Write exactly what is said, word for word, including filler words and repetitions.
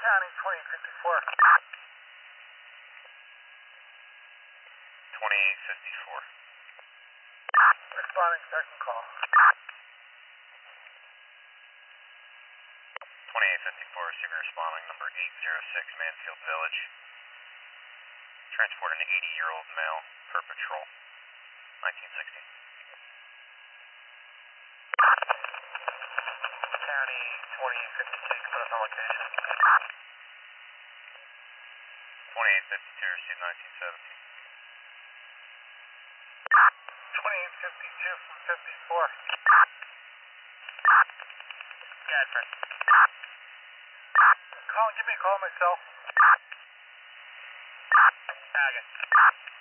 County twenty fifty-four. twenty-eight fifty-four. Responding second call. twenty-eight fifty-four, receiving responding number eight oh six, Mansfield Village. Transport an eighty-year-old male per patrol. nineteen sixty. County twenty fifty-six, put us on location. twenty-eight fifty-two, receive nineteen seventy. twenty-eight fifty-two from fifty-four. Yeah, Fred. Colin, give me a call myself. Tagging.